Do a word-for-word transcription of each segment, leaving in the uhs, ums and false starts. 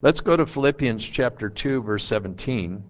Let's go to Philippians chapter two, verse seventeen.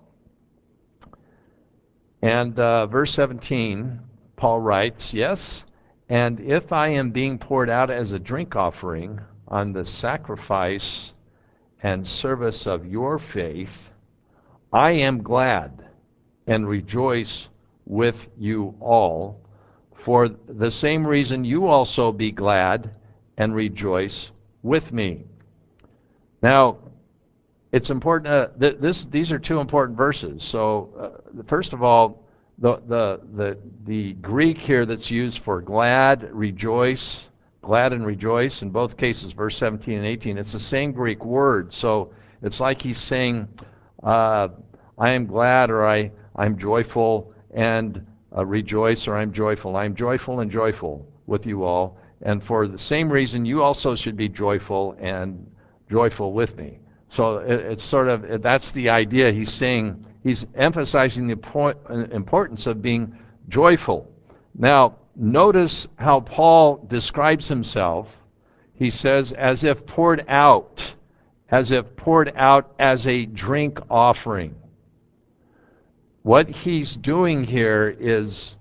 And uh, verse seventeen, Paul writes, "Yes, and if I am being poured out as a drink offering on the sacrifice and service of your faith, I am glad and rejoice with you all. For the same reason you also be glad and rejoice with me." Now, it's important. Uh, th- this these are two important verses. So, uh, first of all, the the the the Greek here that's used for glad, rejoice, glad and rejoice in both cases, verse seventeen and eighteen. It's the same Greek word. So it's like he's saying, uh, "I am glad," or "I I'm joyful," and uh, "rejoice," or "I'm joyful." I'm joyful and joyful with you all, and for the same reason, you also should be joyful and joyful with me. So it, it's sort of, it, that's the idea. He's saying, he's emphasizing the point, uh, importance of being joyful. Now, notice how Paul describes himself. He says, as if poured out, as if poured out as a drink offering. What he's doing here is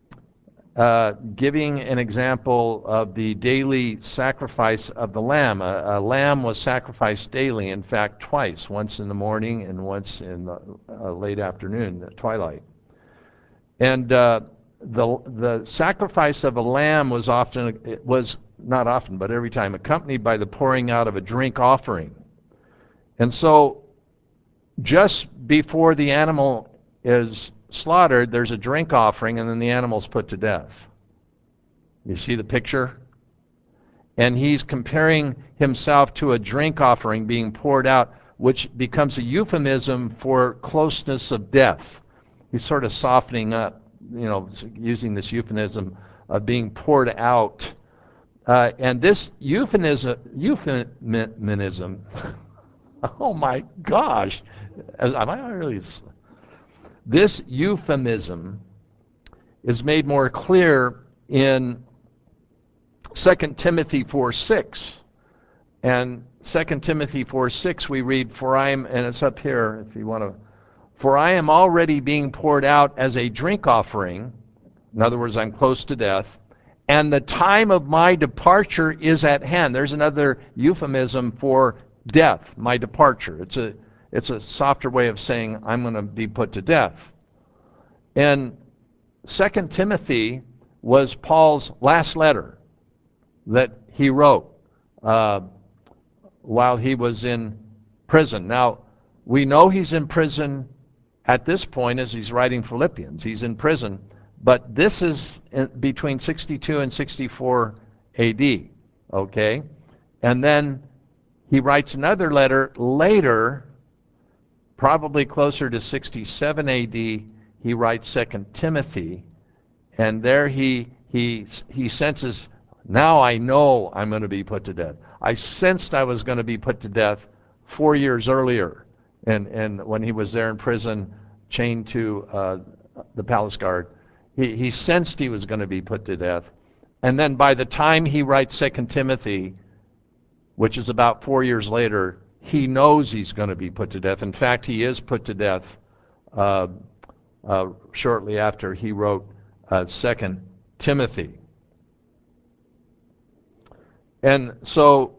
Uh, giving an example of the daily sacrifice of the lamb. A, a lamb was sacrificed daily, in fact, twice, once in the morning and once in the uh, late afternoon, the twilight. And uh, the the sacrifice of a lamb was often, it was not often, but every time, accompanied by the pouring out of a drink offering. And so, just before the animal is slaughtered, there's a drink offering, and then the animal's put to death. You see the picture? And he's comparing himself to a drink offering being poured out, which becomes a euphemism for closeness of death. He's sort of softening up, you know, using this euphemism of being poured out. Uh, and this euphemism, euphemism, oh my gosh, am I really... This euphemism is made more clear in Second Timothy four six. And Second Timothy four six we read, "For I am," and it's up here if you want to, "For I am already being poured out as a drink offering," in other words, I'm close to death, "and the time of my departure is at hand." There's another euphemism for death, my departure. It's a It's a softer way of saying I'm going to be put to death. And Second Timothy was Paul's last letter that he wrote uh, while he was in prison. Now, we know he's in prison at this point as he's writing Philippians. He's in prison, but this is in between sixty-two and sixty-four A D, okay? And then he writes another letter later, probably closer to sixty-seven A D, he writes Second Timothy, and there he he he senses, now I know I'm going to be put to death. I sensed I was going to be put to death four years earlier, and and when he was there in prison, chained to uh, the palace guard, he he sensed he was going to be put to death, and then by the time he writes Second Timothy, which is about four years later, he knows he's going to be put to death. In fact, he is put to death uh, uh, shortly after he wrote uh, Second Timothy. And so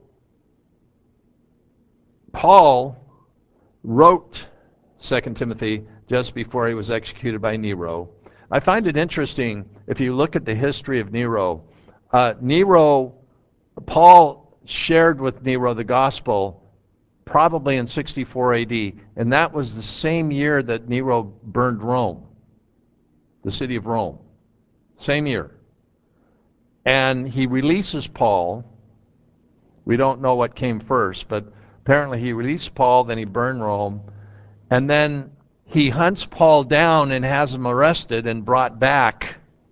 Paul wrote Second Timothy just before he was executed by Nero. I find it interesting, if you look at the history of Nero, uh, Nero, Paul shared with Nero the gospel probably in sixty-four A D, and that was the same year that Nero burned Rome, the city of Rome. Same year. And he releases Paul. We don't know what came first, but apparently he released Paul, then he burned Rome, and then he hunts Paul down and has him arrested and brought back.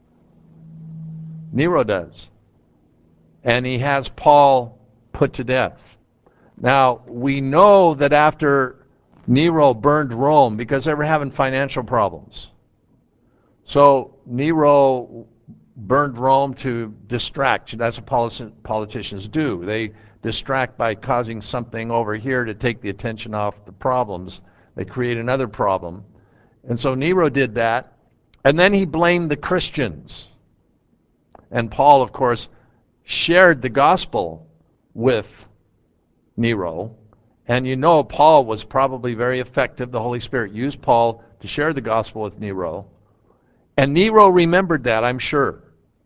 Nero does. And he has Paul put to death. Now, we know that after Nero burned Rome, because they were having financial problems. So Nero burned Rome to distract. That's what politi- politicians do. They distract by causing something over here to take the attention off the problems. They create another problem. And so Nero did that. And then he blamed the Christians. And Paul, of course, shared the gospel with Nero. And you know Paul was probably very effective. The Holy Spirit used Paul to share the gospel with Nero. And Nero remembered that, I'm sure.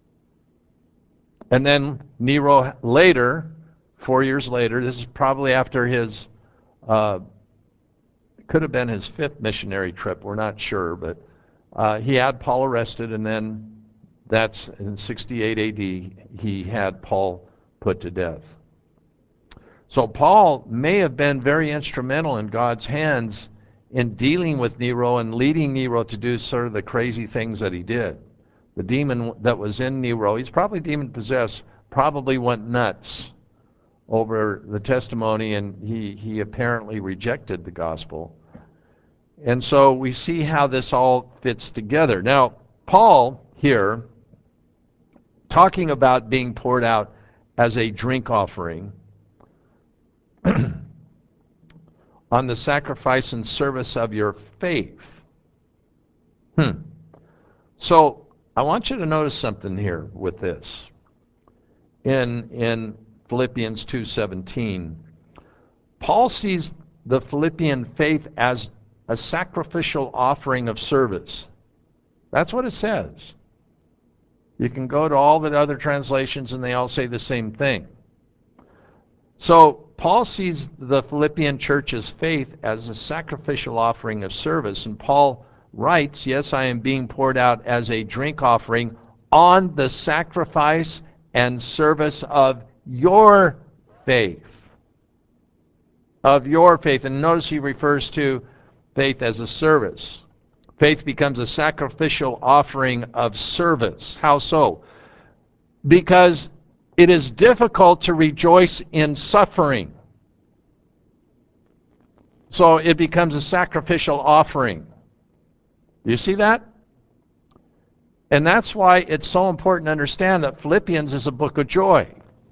And then Nero later, four years later, this is probably after his, uh, could have been his fifth missionary trip, we're not sure, but uh, he had Paul arrested, and then that's in sixty-eight A D, he had Paul put to death. So Paul may have been very instrumental in God's hands in dealing with Nero and leading Nero to do sort of the crazy things that he did. The demon that was in Nero, he's probably demon-possessed, probably went nuts over the testimony, and he, he apparently rejected the gospel. And so we see how this all fits together. Now, Paul here, talking about being poured out as a drink offering on the sacrifice and service of your faith. Hmm. So I want you to notice something here with this. In, in Philippians two seventeen, Paul sees the Philippian faith as a sacrificial offering of service. That's what it says. You can go to all the other translations and they all say the same thing. So Paul sees the Philippian church's faith as a sacrificial offering of service. And Paul writes, yes, I am being poured out as a drink offering on the sacrifice and service of your faith. Of your faith. And notice he refers to faith as a service. Faith becomes a sacrificial offering of service. How so? Because it is difficult to rejoice in suffering. So it becomes a sacrificial offering. You see that? And that's why it's so important to understand that Philippians is a book of joy.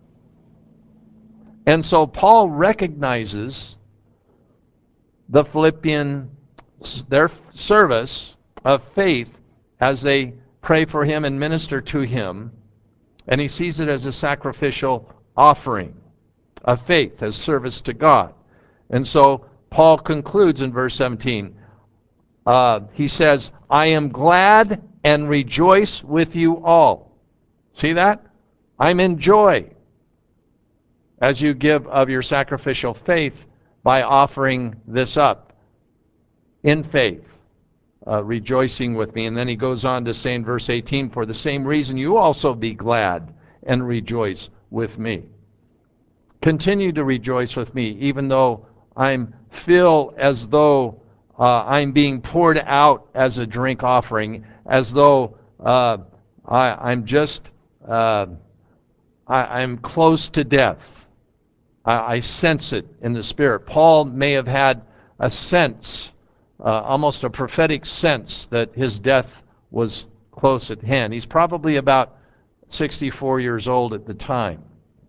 And so Paul recognizes the Philippian, their service of faith as they pray for him and minister to him. And he sees it as a sacrificial offering of faith, as service to God. And so Paul concludes in verse seventeen. Uh, he says, I am glad and rejoice with you all. See that? I'm in joy as you give of your sacrificial faith by offering this up in faith, uh, rejoicing with me. And then he goes on to say in verse eighteen, for the same reason you also be glad and rejoice with me. Continue to rejoice with me, even though I'm feel as though uh, I'm being poured out as a drink offering, as though uh, I, I'm just uh, I, I'm close to death. I, I sense it in the Spirit. Paul may have had a sense, uh, almost a prophetic sense, that his death was close at hand. He's probably about sixty-four years old at the time.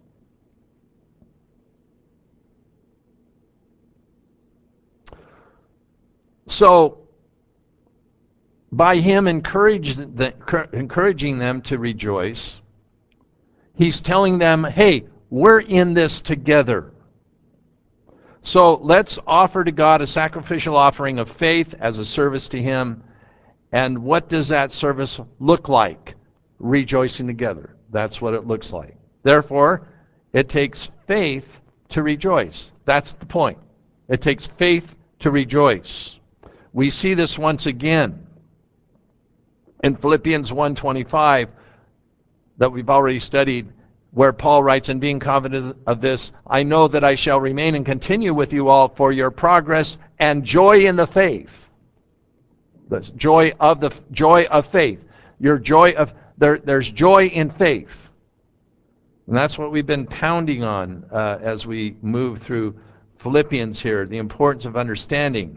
So, by him encourage the, encouraging them to rejoice, he's telling them, hey, we're in this together. So let's offer to God a sacrificial offering of faith as a service to him. And what does that service look like? Rejoicing together. That's what it looks like. Therefore, it takes faith to rejoice. That's the point. It takes faith to rejoice. We see this once again in Philippians one twenty-five that we've already studied, where Paul writes, and being confident of this, I know that I shall remain and continue with you all for your progress and joy in the faith. The joy of the joy of faith. Your joy of there, there's joy in faith. And that's what we've been pounding on uh, as we move through Philippians here, the importance of understanding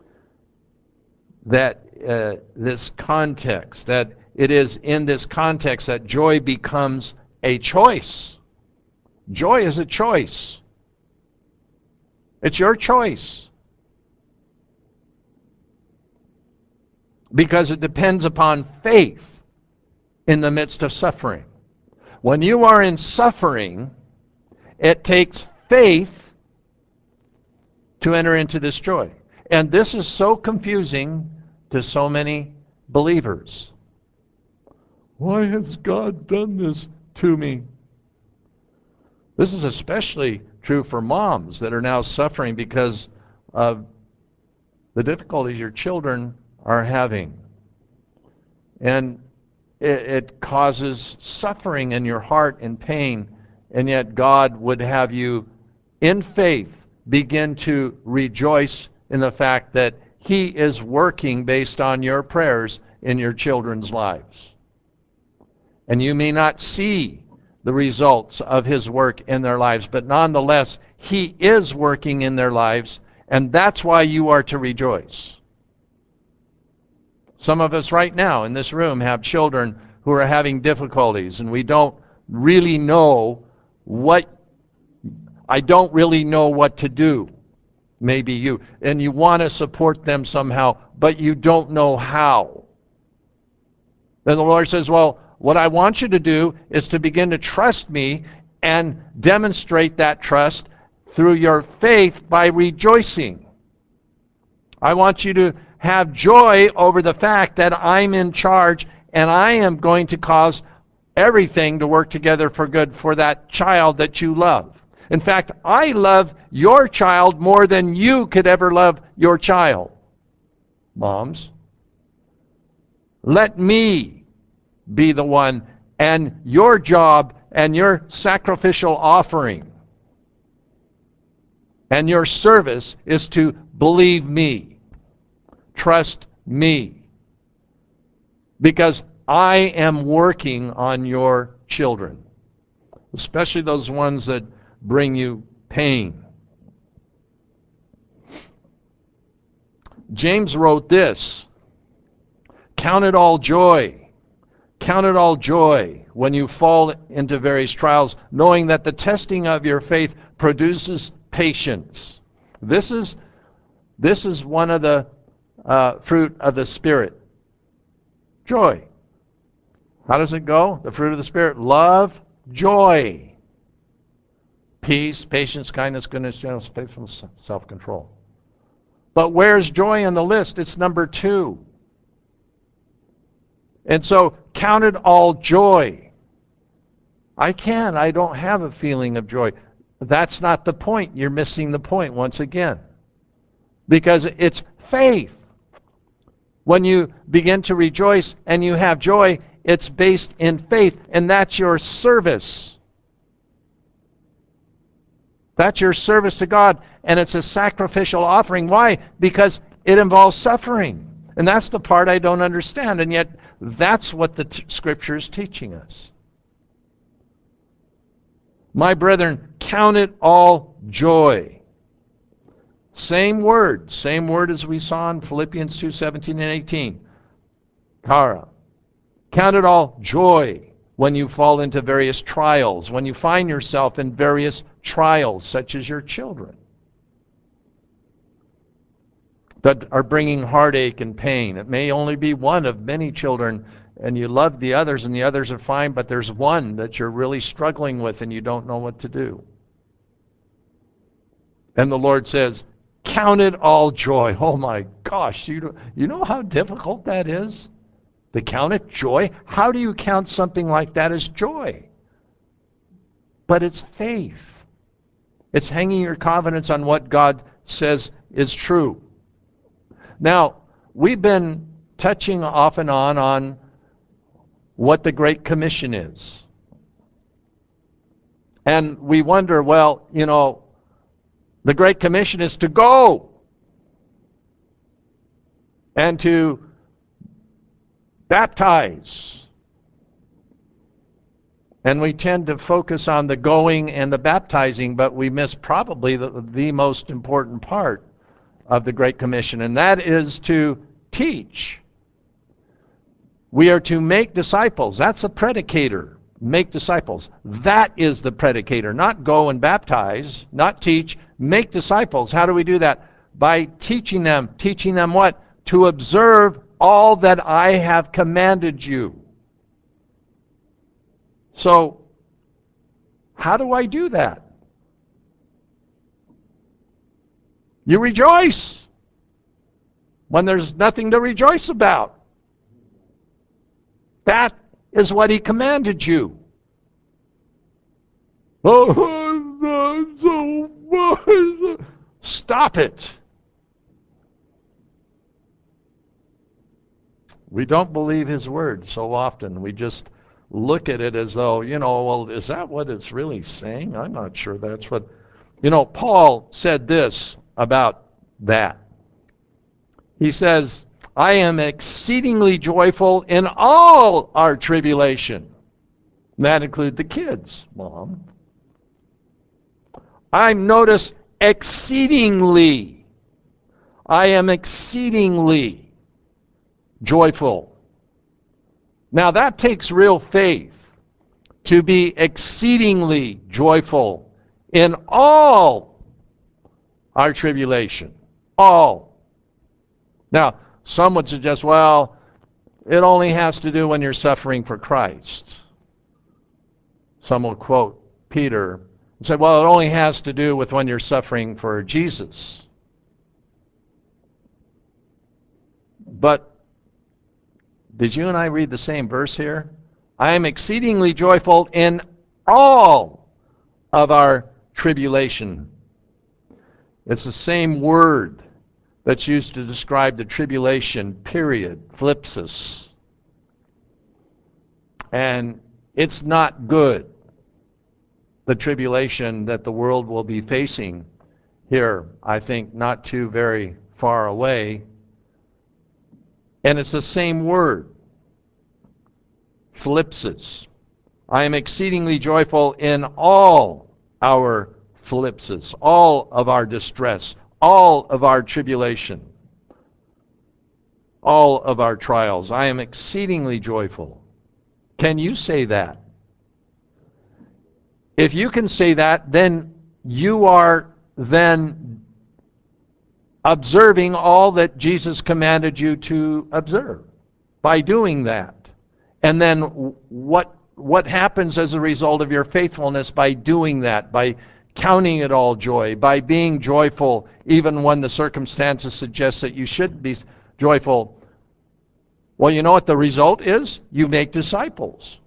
that uh, this context, that it is in this context that joy becomes a choice. Joy is a choice. It's your choice. Because it depends upon faith in the midst of suffering. When you are in suffering, it takes faith to enter into this joy. And this is so confusing to so many believers. Why has God done this to me? This is especially true for moms that are now suffering because of the difficulties your children are having. And it, it causes suffering in your heart and pain, and yet God would have you, in faith, begin to rejoice in the fact that He is working based on your prayers in your children's lives. And you may not see the results of His work in their lives, but nonetheless, He is working in their lives, and that's why you are to rejoice. Some of us right now in this room have children who are having difficulties, and we don't really know what, I don't really know what to do. Maybe you. And you want to support them somehow, but you don't know how. Then the Lord says, well, what I want you to do is to begin to trust me and demonstrate that trust through your faith by rejoicing. I want you to have joy over the fact that I'm in charge and I am going to cause everything to work together for good for that child that you love. In fact, I love your child more than you could ever love your child. Moms, let me be the one, and your job and your sacrificial offering and your service is to believe me, trust me, because I am working on your children, especially those ones that bring you pain. James wrote this, count it all joy. Count it all joy when you fall into various trials, knowing that the testing of your faith produces patience. This is, this is one of the uh, fruit of the Spirit. Joy. How does it go? The fruit of the Spirit. Love, joy, peace, patience, kindness, goodness, gentleness, faithfulness, self-control. But where's joy on the list? It's number two. And so, count it all joy. I can. I don't have a feeling of joy. That's not the point. You're missing the point once again. Because it's faith. When you begin to rejoice and you have joy, it's based in faith, and that's your service. That's your service to God, and it's a sacrificial offering. Why? Because it involves suffering. And that's the part I don't understand, and yet that's what the t- Scripture is teaching us. My brethren, count it all joy. Same word, same word as we saw in Philippians two seventeen and eighteen. Kara. Count it all joy when you fall into various trials, when you find yourself in various trials, such as your children, that are bringing heartache and pain. It may only be one of many children, and you love the others, and the others are fine, but there's one that you're really struggling with, and you don't know what to do. And the Lord says, count it all joy. Oh my gosh, you, do, you know how difficult that is? To count it joy? How do you count something like that as joy? But it's faith. It's hanging your confidence on what God says is true. Now, we've been touching off and on on what the Great Commission is. And we wonder, well, you know, the Great Commission is to go and to baptize. And we tend to focus on the going and the baptizing, but we miss probably the, the most important part of the Great Commission, and that is to teach. We are to make disciples. That's a predicator. Make disciples. That is the predicator. Not go and baptize, not teach. Make disciples. How do we do that? By teaching them. Teaching them what? To observe all that I have commanded you. So, how do I do that? You rejoice when there's nothing to rejoice about. That is what he commanded you. Oh, stop it. We don't believe his word so often. We just look at it as though, you know, well, is that what it's really saying? I'm not sure that's what... You know, Paul said this about that. He says, I am exceedingly joyful in all our tribulation. And that includes the kids, Mom. I'm, notice, exceedingly. I am exceedingly joyful. Now that takes real faith, to be exceedingly joyful in all our tribulation. All. Now, some would suggest, well, it only has to do when you're suffering for Christ. Some will quote Peter and say, well, it only has to do with when you're suffering for Jesus. But did you and I read the same verse here? I am exceedingly joyful in all of our tribulation. It's the same word that's used to describe the tribulation period, thlipsis. And it's not good, the tribulation that the world will be facing here, I think not too very far away. And it's the same word, thlipsis. I am exceedingly joyful in all our thlipsis, all of our distress, all of our tribulation, all of our trials. I am exceedingly joyful. Can you say that? If you can say that, then you are then observing all that Jesus commanded you to observe by doing that. And then what what happens as a result of your faithfulness by doing that, by counting it all joy, by being joyful even when the circumstances suggest that you shouldn't be joyful? Well, you know what the result is? You make disciples.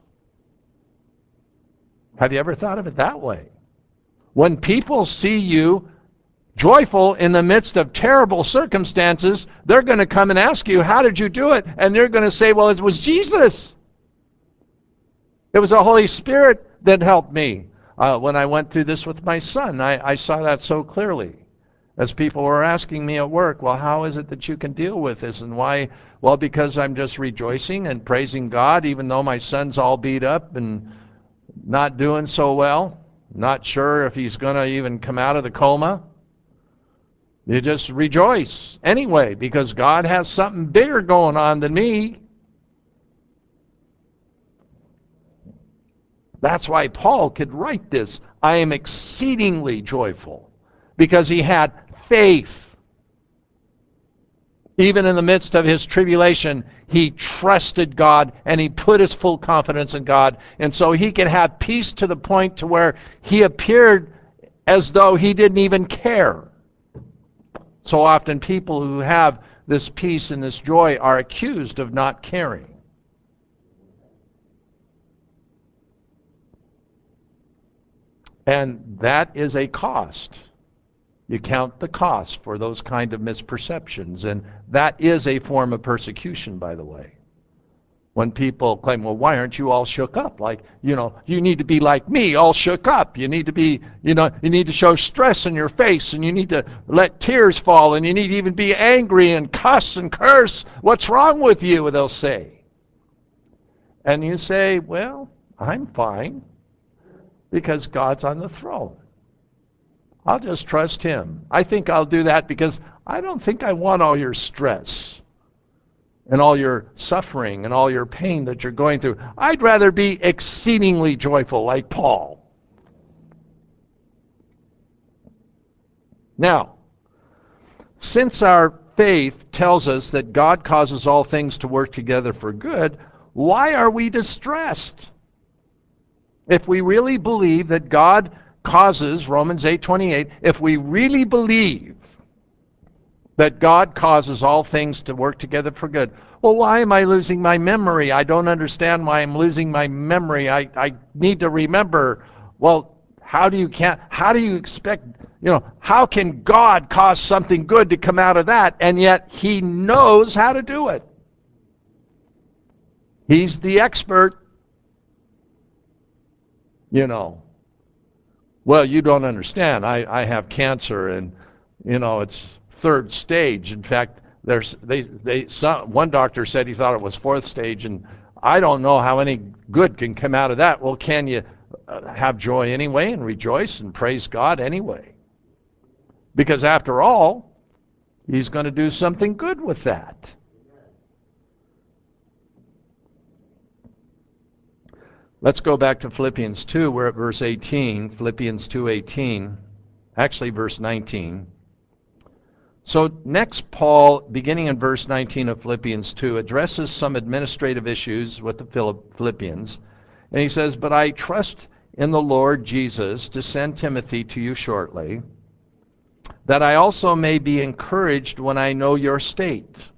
Have you ever thought of it that way? When people see you joyful in the midst of terrible circumstances, they're going to come and ask you, how did you do it? And they're going to say, well, it was Jesus. It was the Holy Spirit that helped me. Uh, when I went through this with my son, I, I saw that so clearly. As people were asking me at work, well, how is it that you can deal with this? And why? Well, because I'm just rejoicing and praising God, even though my son's all beat up and not doing so well. Not sure if he's going to even come out of the coma. You just rejoice anyway, because God has something bigger going on than me. That's why Paul could write this. I am exceedingly joyful, because he had faith. Even in the midst of his tribulation, he trusted God and he put his full confidence in God. And so he could have peace to the point to where he appeared as though he didn't even care. So often people who have this peace and this joy are accused of not caring. And that is a cost. You count the cost for those kind of misperceptions. And that is a form of persecution, by the way. When people claim, well, why aren't you all shook up? Like, you know, you need to be like me, all shook up. You need to be, you know, you need to show stress in your face, and you need to let tears fall, and you need to even be angry and cuss and curse. What's wrong with you? They'll say. And you say, well, I'm fine, because God's on the throne. I'll just trust him. I think I'll do that because I don't think I want all your stress. and all your suffering and all your pain that you're going through. I'd rather be exceedingly joyful like Paul. Now, since our faith tells us that God causes all things to work together for good, why are we distressed? If we really believe that God causes, Romans eight twenty-eight, if we really believe that God causes all things to work together for good, well, why am I losing my memory? I don't understand why I'm losing my memory. I, I need to remember. Well, how do you can't how do you expect, you know, how can God cause something good to come out of that? And yet he knows how to do it. He's the expert. You know. Well, you don't understand. I, I have cancer, and you know, it's third stage. In fact, there's they they some, one doctor said he thought it was fourth stage, and I don't know how any good can come out of that. Well, can you uh, have joy anyway and rejoice and praise God anyway? Because after all, he's going to do something good with that. Let's go back to Philippians two. We're at verse eighteen, Philippians two eighteen, actually verse nineteen. So next, Paul, beginning in verse nineteen of Philippians two, addresses some administrative issues with the Philippians. And he says, "But I trust in the Lord Jesus to send Timothy to you shortly, that I also may be encouraged when I know your state."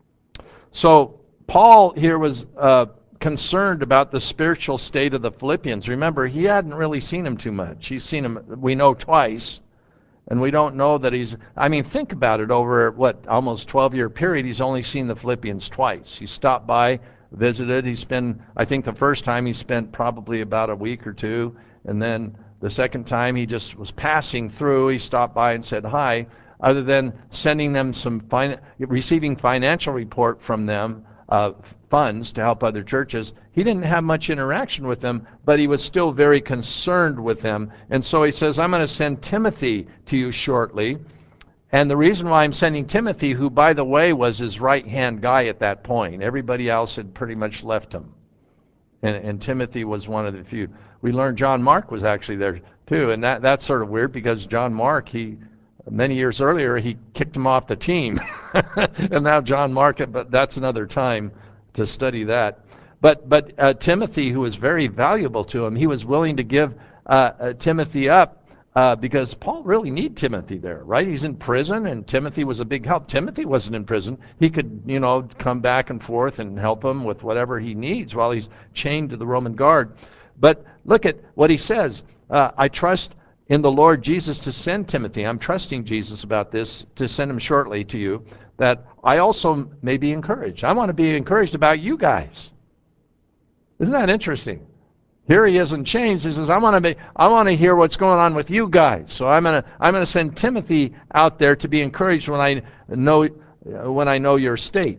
So Paul here was uh, concerned about the spiritual state of the Philippians. Remember, he hadn't really seen him too much. He's seen him, we know, twice. And we don't know that he's, I mean, think about it, over, what, almost twelve-year period, he's only seen the Philippians twice. He stopped by, visited. He's been, I think the first time he spent probably about a week or two. And then the second time he just was passing through. He stopped by and said hi, other than sending them some, fin- receiving financial report from them, uh, funds to help other churches. He didn't have much interaction with them, but he was still very concerned with them. And so he says, I'm going to send Timothy to you shortly. And the reason why I'm sending Timothy, who, by the way, was his right-hand guy at that point, everybody else had pretty much left him. And, and Timothy was one of the few. We learned John Mark was actually there too, and that, that's sort of weird because John Mark, he many years earlier, he kicked him off the team. And now John Mark, but that's another time to study that. But but uh, Timothy, who was very valuable to him, he was willing to give uh, uh, Timothy up uh, because Paul really needed Timothy there, right? He's in prison, and Timothy was a big help. Timothy wasn't in prison. He could, you know, come back and forth and help him with whatever he needs while he's chained to the Roman guard. But look at what he says. Uh, I trust in the Lord Jesus to send Timothy. I'm trusting Jesus about this, to send him shortly to you, that I also may be encouraged. I want to be encouraged about you guys. Isn't that interesting? Here he is in chains. He says, I want to be, I want to hear what's going on with you guys. So I'm going to I'm going to send Timothy out there to be encouraged when I know when I know your state.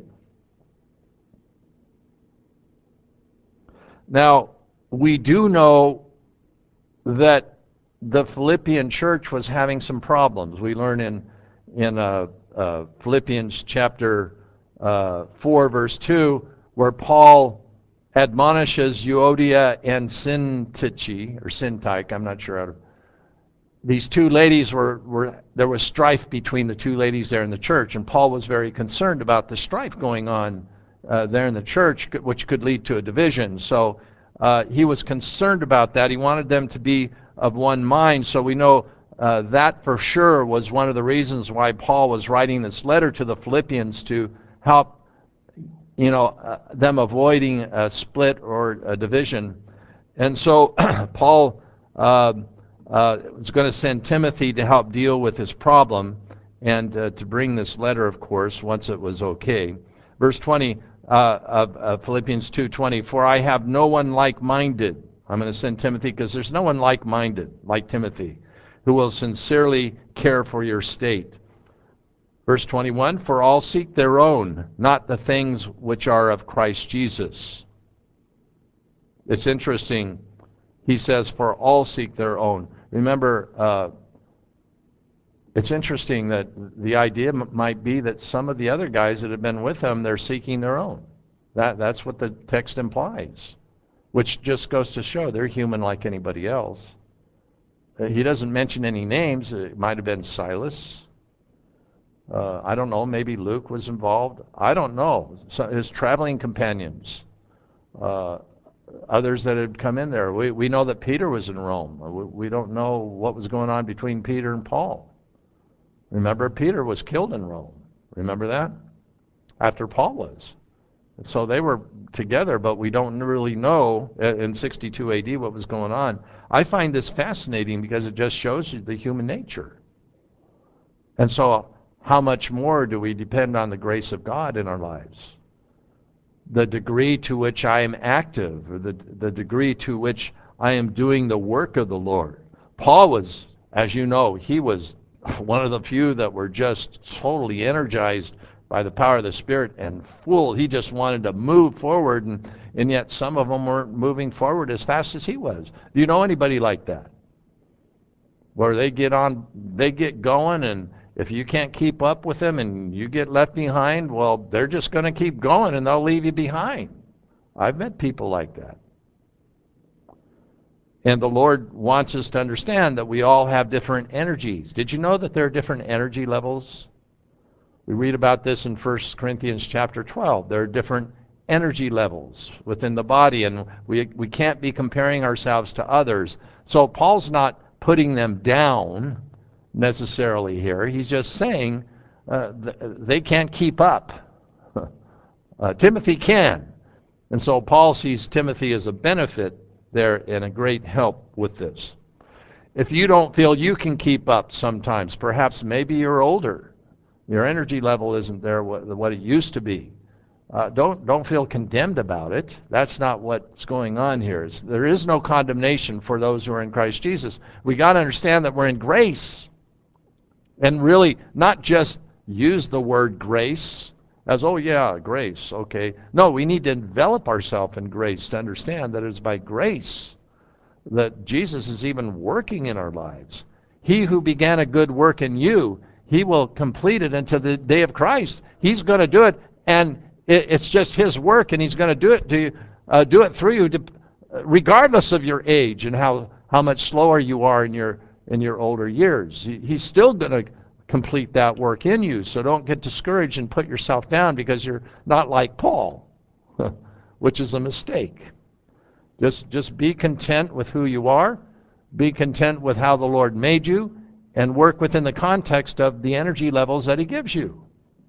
Now, we do know that the Philippian church was having some problems. We learn in in uh, uh, Philippians chapter uh, four, verse two, where Paul admonishes Euodia and Syntyche, or Syntyche, I'm not sure how to. These two ladies were, were, there was strife between the two ladies there in the church, and Paul was very concerned about the strife going on uh, there in the church, which could lead to a division. So uh, he was concerned about that. He wanted them to be of one mind. So we know uh, that for sure was one of the reasons why Paul was writing this letter to the Philippians, to help, you know, uh, them avoiding a split or a division. And so Paul uh, uh, was going to send Timothy to help deal with this problem, and uh, to bring this letter, of course, once it was okay. Verse twenty uh, of uh, Philippians two twenty, for I have no one like-minded. I'm going to send Timothy because there's no one like-minded, like Timothy, who will sincerely care for your state. Verse twenty-one, for all seek their own, not the things which are of Christ Jesus. It's interesting. He says, for all seek their own. Remember, uh, It's interesting that the idea m- might be that some of the other guys that have been with him, they're seeking their own. That, that's what the text implies, which just goes to show they're human like anybody else. Uh, He doesn't mention any names. It might have been Silas. Uh, I don't know. Maybe Luke was involved. I don't know. So his traveling companions, uh, others that had come in there. We, we know that Peter was in Rome. We, we don't know what was going on between Peter and Paul. Remember, Peter was killed in Rome. Remember that? After Paul was. So they were together, but we don't really know in sixty-two A D what was going on. I find this fascinating because it just shows you the human nature. And so, how much more do we depend on the grace of God in our lives? The degree to which I am active, or the, the degree to which I am doing the work of the Lord. Paul was, as you know, he was one of the few that were just totally energized by the power of the Spirit and full. He just wanted to move forward, and, and yet some of them weren't moving forward as fast as he was. Do you know anybody like that? Where they get on, they get going, and if you can't keep up with them and you get left behind, well, they're just going to keep going and they'll leave you behind. I've met people like that. And the Lord wants us to understand that we all have different energies. Did you know that there are different energy levels? We read about this in First Corinthians chapter twelve. There are different energy levels within the body, and we, we can't be comparing ourselves to others. So Paul's not putting them down necessarily here. He's just saying uh, th- they can't keep up. uh, Timothy can. And so Paul sees Timothy as a benefit there and a great help with this. If you don't feel you can keep up sometimes, perhaps maybe you're older, your energy level isn't there what, what it used to be. Uh, don't don't feel condemned about it. That's not what's going on here. It's, there is no condemnation for those who are in Christ Jesus. We got to understand that we're in grace, and really not just use the word grace as, oh yeah, grace, okay. No, we need to envelop ourselves in grace to understand that it's by grace that Jesus is even working in our lives. He who began a good work in you, he will complete it until the day of Christ. He's going to do it, and it, it's just his work, and he's going to do it to you, uh, do it through you, to, regardless of your age and how, how much slower you are in your in your older years. He, he's still going to complete that work in you. So don't get discouraged and put yourself down because you're not like Paul, which is a mistake. Just, just be content with who you are. Be content with how the Lord made you, and work within the context of the energy levels that he gives you.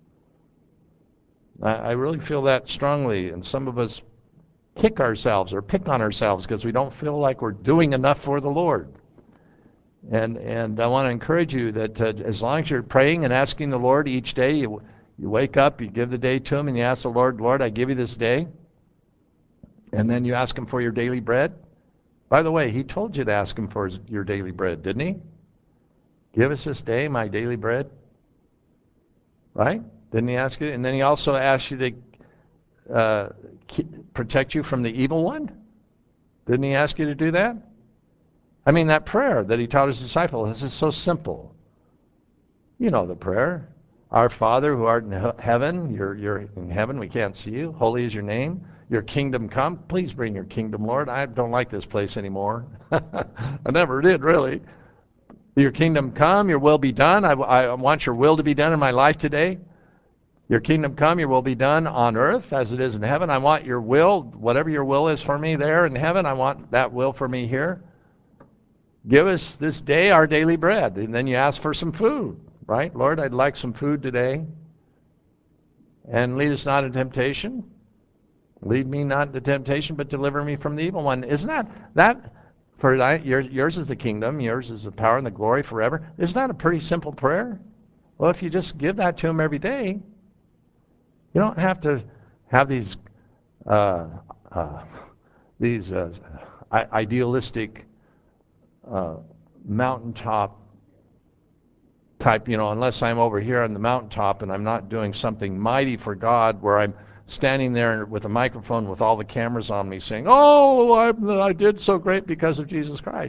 I, I really feel that strongly, and some of us kick ourselves or pick on ourselves because we don't feel like we're doing enough for the Lord. And and I want to encourage you that uh, as long as you're praying and asking the Lord each day, you, you wake up, you give the day to him, and you ask the Lord, Lord, I give you this day. And then you ask him for your daily bread. By the way, he told you to ask him for his, your daily bread, didn't he? Give us this day my daily bread. Right? Didn't he ask you? And then he also asked you to uh, keep, protect you from the evil one. Didn't he ask you to do that? I mean, that prayer that he taught his disciples is so simple. You know the prayer. Our Father who art in heaven, you're, you're in heaven, we can't see you. Holy is your name. Your kingdom come. Please bring your kingdom, Lord. I don't like this place anymore. I never did, really. Your kingdom come, your will be done. I, I want your will to be done in my life today. Your kingdom come, your will be done on earth as it is in heaven. I want your will, whatever your will is for me there in heaven, I want that will for me here. Give us this day our daily bread. And then you ask for some food, right? Lord, I'd like some food today. And lead us not into temptation. Lead me not into temptation, but deliver me from the evil one. Isn't that, that for yours, yours is the kingdom, yours is the power and the glory forever. Isn't that a pretty simple prayer? Well, if you just give that to him every day, you don't have to have these uh, uh, these uh, idealistic uh, mountaintop type, you know, unless I'm over here on the mountaintop and I'm not doing something mighty for God, where I'm standing there with a microphone with all the cameras on me saying, oh, I, I did so great because of Jesus Christ.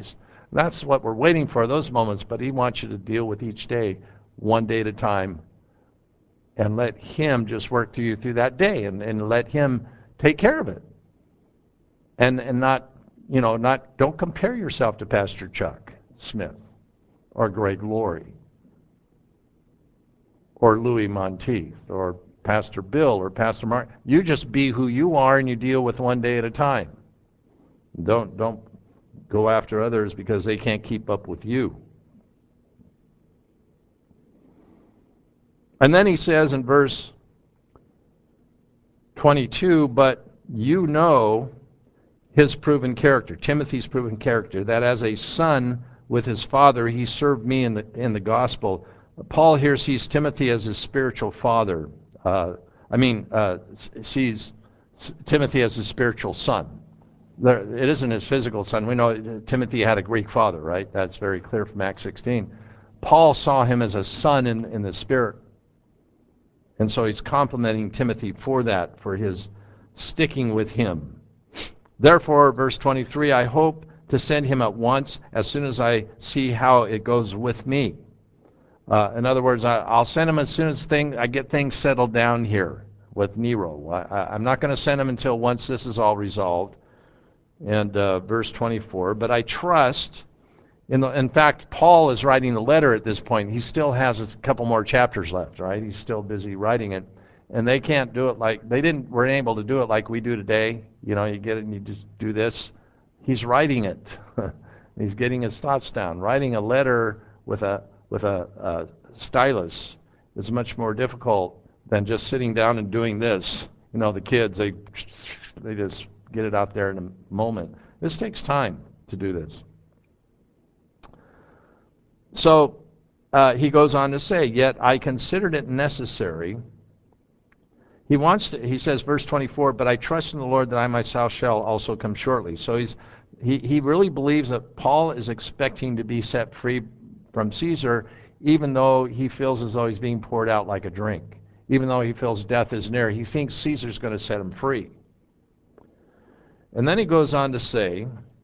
That's what we're waiting for, those moments, but he wants you to deal with each day one day at a time and let him just work through you through that day and, and let him take care of it. And and not, you know, not don't compare yourself to Pastor Chuck Smith or Greg Laurie or Louis Monteith or Pastor Bill or Pastor Mark. You just be who you are and you deal with one day at a time. Don't don't go after others because they can't keep up with you. And then he says in verse twenty-two, but you know his proven character, Timothy's proven character, that as a son with his father, he served me in the in the gospel. Paul here sees Timothy as his spiritual father. Uh, I mean, uh, sees Timothy as his spiritual son. There, it isn't his physical son. We know Timothy had a Greek father, right? That's very clear from Acts sixteen. Paul saw him as a son in, in the spirit. And so he's complimenting Timothy for that, for his sticking with him. Therefore, verse twenty-three, I hope to send him at once as soon as I see how it goes with me. Uh, in other words, I, I'll send him as soon as thing, I get things settled down here with Nero. I, I'm not going to send him until once this is all resolved. And uh, verse twenty-four, but I trust, in, the, in fact, Paul is writing the letter at this point. He still has a couple more chapters left, right? He's still busy writing it. And they can't do it like, they didn't, weren't able to do it like we do today. You know, you get it and you just do this. He's writing it. He's getting his thoughts down. Writing a letter with a with a, a stylus is much more difficult than just sitting down and doing this. You know, the kids, they they just get it out there in a moment. This takes time to do this. So uh, he goes on to say, yet I considered it necessary. He wants to, he says, verse twenty-four, but I trust in the Lord that I myself shall also come shortly. So he's he, he really believes that Paul is expecting to be set free from Caesar, even though he feels as though he's being poured out like a drink. Even though he feels death is near, he thinks Caesar's going to set him free. And then he goes on to say,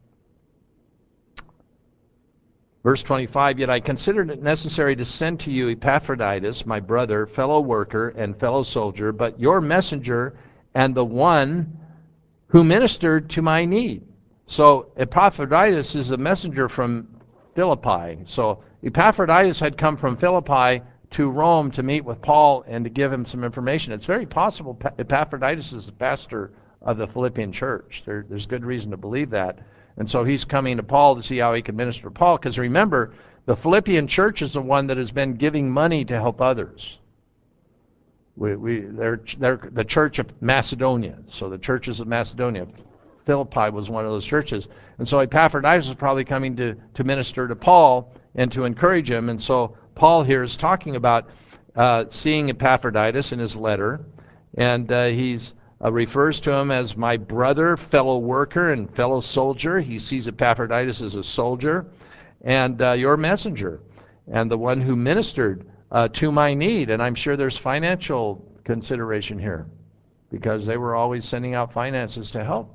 verse twenty-five, yet I considered it necessary to send to you Epaphroditus, my brother, fellow worker, and fellow soldier, but your messenger and the one who ministered to my need. So Epaphroditus is a messenger from Philippi. So Epaphroditus had come from Philippi to Rome to meet with Paul and to give him some information. It's very possible Epaphroditus is the pastor of the Philippian church. There, there's good reason to believe that. And so he's coming to Paul to see how he can minister to Paul. Because remember, the Philippian church is the one that has been giving money to help others. We, we, they're, they're the church of Macedonia. So the churches of Macedonia. Philippi was one of those churches. And so Epaphroditus is probably coming to, to minister to Paul and to encourage him. And so Paul here is talking about uh, seeing Epaphroditus in his letter. And uh, he's Uh, refers to him as my brother, fellow worker, and fellow soldier. He sees Epaphroditus as a soldier, and uh, your messenger, and the one who ministered uh, to my need. And I'm sure there's financial consideration here, because they were always sending out finances to help.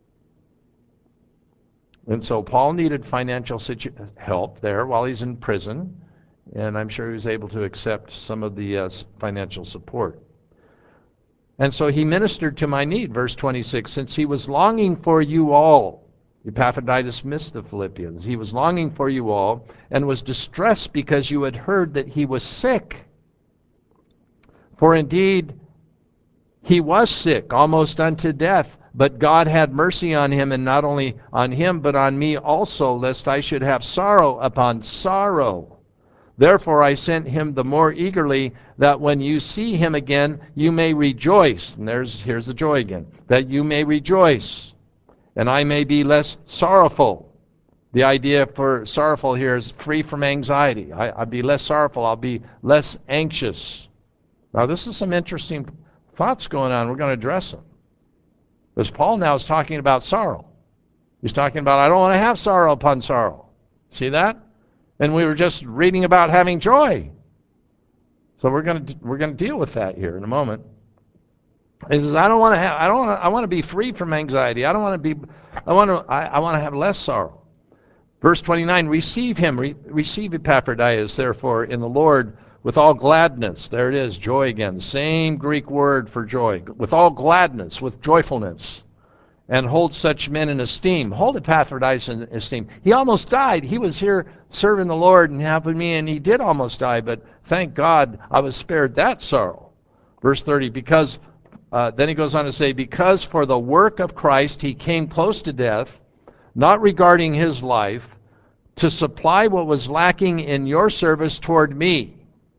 And so Paul needed financial situ- help there while he's in prison, and I'm sure he was able to accept some of the uh, financial support. And so he ministered to my need, verse twenty-six, since he was longing for you all. Epaphroditus missed the Philippians. He was longing for you all and was distressed because you had heard that he was sick. For indeed, he was sick, almost unto death, but God had mercy on him, and not only on him, but on me also, lest I should have sorrow upon sorrow. Therefore I sent him the more eagerly, that when you see him again, you may rejoice. And there's here's the joy again. That you may rejoice, and I may be less sorrowful. The idea for sorrowful here is free from anxiety. I, I'll be less sorrowful. I'll be less anxious. Now this is some interesting thoughts going on. We're going to address them. Because Paul now is talking about sorrow. He's talking about, I don't want to have sorrow upon sorrow. See that? And we were just reading about having joy. So we're going to we're going to deal with that here in a moment. He says, I don't want to have I don't want to, I want to be free from anxiety. I don't want to be I want to I, I want to have less sorrow. Verse twenty-nine, receive him, re- receive Epaphroditus, therefore, in the Lord with all gladness. There it is, joy again. Same Greek word for joy. With all gladness, with joyfulness. And hold such men in esteem. Hold Epaphroditus in esteem. He almost died. He was here serving the Lord and helping me, and he did almost die, but thank God I was spared that sorrow. Verse thirty, because, uh, then he goes on to say, because for the work of Christ he came close to death, not regarding his life, to supply what was lacking in your service toward me.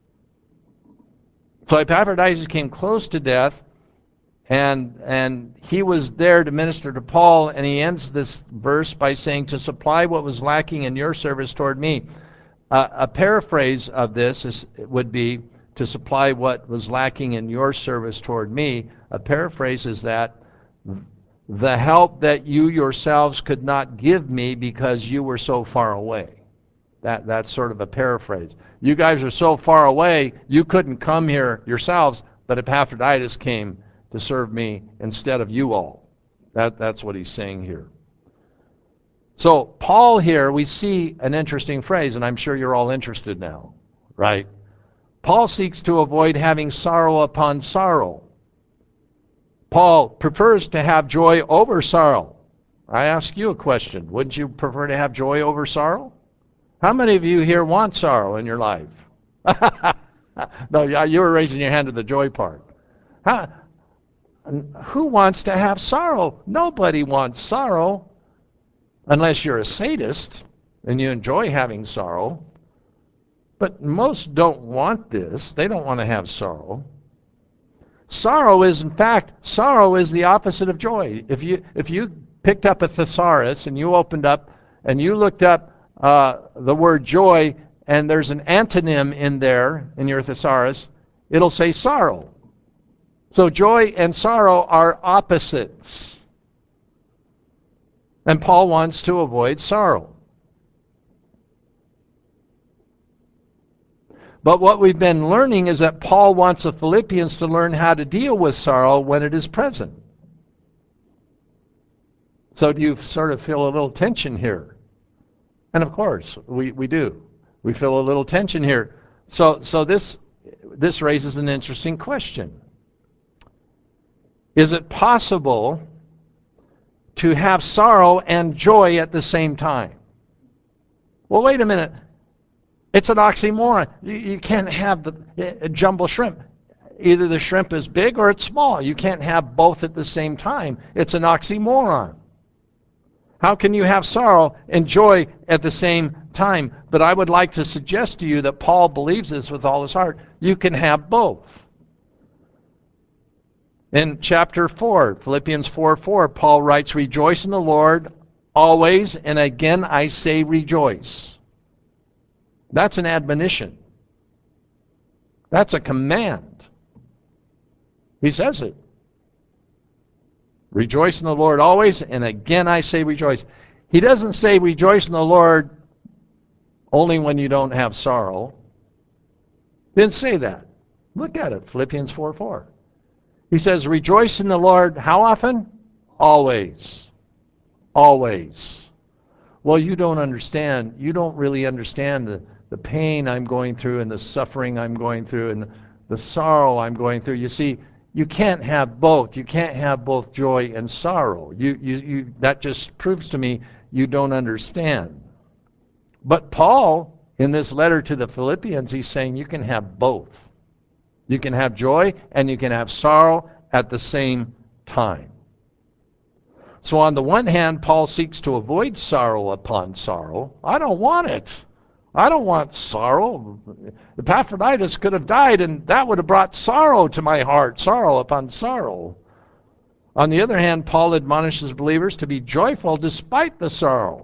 So Epaphroditus came close to death, and and he was there to minister to Paul, and he ends this verse by saying, to supply what was lacking in your service toward me. Uh, a paraphrase of this is, would be, to supply what was lacking in your service toward me. A paraphrase is that, the help that you yourselves could not give me because you were so far away. That, that's sort of a paraphrase. You guys are so far away, you couldn't come here yourselves, but Epaphroditus came to serve me instead of you all. That, that's what he's saying here. So Paul here, we see an interesting phrase, and I'm sure you're all interested now, right? Paul seeks to avoid having sorrow upon sorrow. Paul prefers to have joy over sorrow. I ask you a question. Wouldn't you prefer to have joy over sorrow? How many of you here want sorrow in your life? No, you were raising your hand to the joy part. How, who wants to have sorrow? Nobody wants sorrow unless you're a sadist and you enjoy having sorrow. But most don't want this. They don't want to have sorrow. Sorrow is, in fact, sorrow is the opposite of joy. If you if you picked up a thesaurus and you opened up and you looked up uh, the word joy, and there's an antonym in there in your thesaurus, it'll say sorrow. So joy and sorrow are opposites. And Paul wants to avoid sorrow. But what we've been learning is that Paul wants the Philippians to learn how to deal with sorrow when it is present. So do you sort of feel a little tension here? And of course, we, we do. We feel a little tension here. So, so this, this raises an interesting question. Is it possible to have sorrow and joy at the same time? Well, wait a minute. It's an oxymoron. You, you can't have the uh, jumbo shrimp. Either the shrimp is big or it's small. You can't have both at the same time. It's an oxymoron. How can you have sorrow and joy at the same time? But I would like to suggest to you that Paul believes this with all his heart. You can have both. In chapter four, Philippians four four, Paul writes, rejoice in the Lord always, and again I say rejoice. That's an admonition. That's a command. He says it. Rejoice in the Lord always, and again I say rejoice. He doesn't say rejoice in the Lord only when you don't have sorrow. He didn't say that. Look at it, Philippians four four. He says, rejoice in the Lord how often? Always. Always. Well, you don't understand. You don't really understand the, the pain I'm going through and the suffering I'm going through and the sorrow I'm going through. You see, you can't have both. You can't have both joy and sorrow. You, you, you, that just proves to me you don't understand. But Paul, in this letter to the Philippians, he's saying you can have both. You can have joy and you can have sorrow at the same time. So on the one hand, Paul seeks to avoid sorrow upon sorrow. I don't want it. I don't want sorrow. Epaphroditus could have died, and that would have brought sorrow to my heart, sorrow upon sorrow. On the other hand, Paul admonishes believers to be joyful despite the sorrow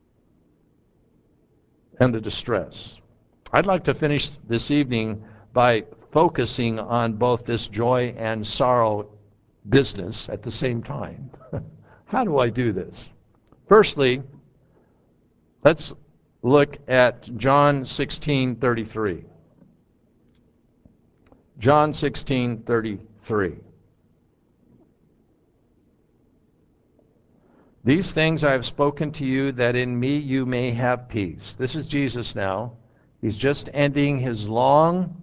and the distress. I'd like to finish this evening by focusing on both this joy and sorrow business at the same time. How do I do this? Firstly, let's look at John sixteen thirty-three. John sixteen thirty-three. These things I have spoken to you, that in me you may have peace. This is Jesus now. He's just ending his long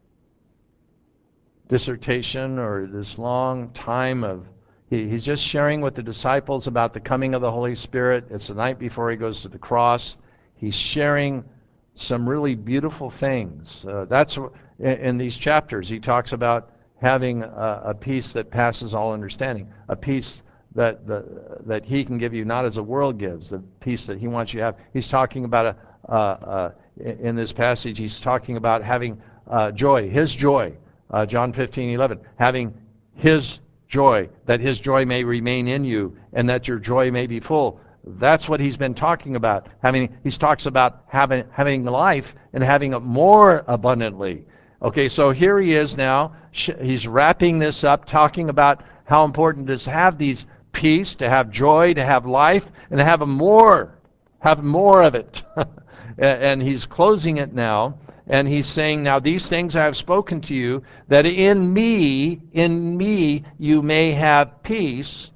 dissertation, or this long time of, he, he's just sharing with the disciples about the coming of the Holy Spirit. It's the night before he goes to the cross. He's sharing some really beautiful things. Uh, that's in, in these chapters. He talks about having a, a peace that passes all understanding, a peace that the, that he can give you, not as the world gives, the peace that he wants you to have. He's talking about a, uh, uh, in this passage, he's talking about having uh, joy, his joy. Uh, John fifteen eleven, having his joy, that his joy may remain in you, and that your joy may be full. That's what he's been talking about. Having, he talks about having having life and having it more abundantly. Okay, so here he is now. He's wrapping this up, talking about how important it is to have these peace, to have joy, to have life, and to have a more, have more of it. And he's closing it now. And he's saying, now these things I have spoken to you, that in me, in me, you may have peace.